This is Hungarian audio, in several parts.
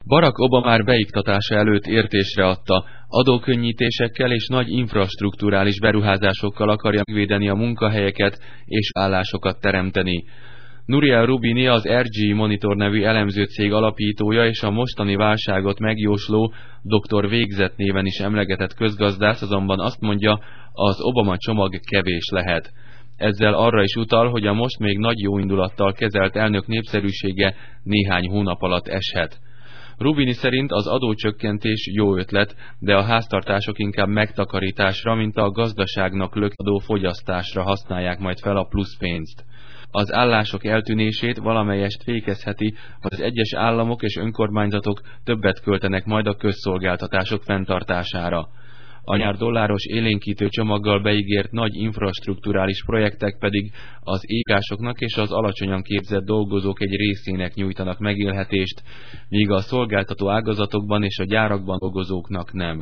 Barack Obama már beiktatása előtt értésre adta, adókönnyítésekkel és nagy infrastrukturális beruházásokkal akarja megvédeni a munkahelyeket és állásokat teremteni. Nouriel Roubini, az RG Monitor nevű elemzőcég alapítója és a mostani válságot megjósló Dr. Végzett néven is emlegetett közgazdász azonban azt mondja, az Obama csomag kevés lehet. Ezzel arra is utal, hogy a most még nagy jóindulattal kezelt elnök népszerűsége néhány hónap alatt eshet. Roubini szerint az adócsökkentés jó ötlet, de a háztartások inkább megtakarításra, mint a gazdaságnak lökadó fogyasztásra használják majd fel a plusz pénzt. Az állások eltűnését valamelyest fékezheti, hogy az egyes államok és önkormányzatok többet költenek majd a közszolgáltatások fenntartására. A nyár dolláros élénkítő csomaggal beígért nagy infrastrukturális projektek pedig az építésoknak és az alacsonyan képzett dolgozók egy részének nyújtanak megélhetést, míg a szolgáltató ágazatokban és a gyárakban dolgozóknak nem.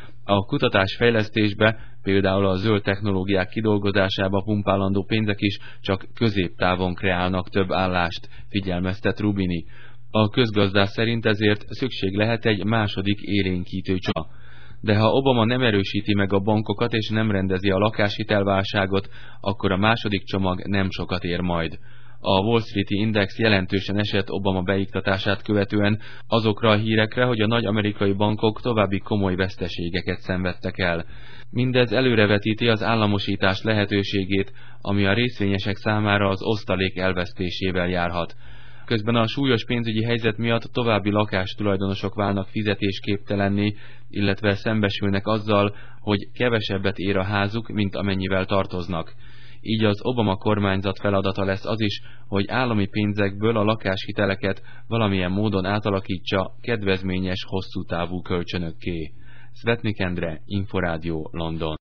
A kutatásfejlesztésbe, például a zöld technológiák kidolgozásába pumpálandó pénzek is csak középtávon kreálnak több állást, figyelmeztet Roubini. A közgazdász szerint ezért szükség lehet egy második élénkítő csomagra. De ha Obama nem erősíti meg a bankokat és nem rendezi a lakáshitelválságot, akkor a második csomag nem sokat ér majd. A Wall Street-i index jelentősen esett Obama beiktatását követően azokra a hírekre, hogy a nagy amerikai bankok további komoly veszteségeket szenvedtek el. Mindez előrevetíti az államosítás lehetőségét, ami a részvényesek számára az osztalék elvesztésével járhat. Közben a súlyos pénzügyi helyzet miatt további lakástulajdonosok válnak fizetésképtelenné, illetve szembesülnek azzal, hogy kevesebbet ér a házuk, mint amennyivel tartoznak. Így az Obama kormányzat feladata lesz az is, hogy állami pénzekből a lakáshiteleket valamilyen módon átalakítsa kedvezményes hosszú távú kölcsönökké. Svetnik Endre, Inforádió, London.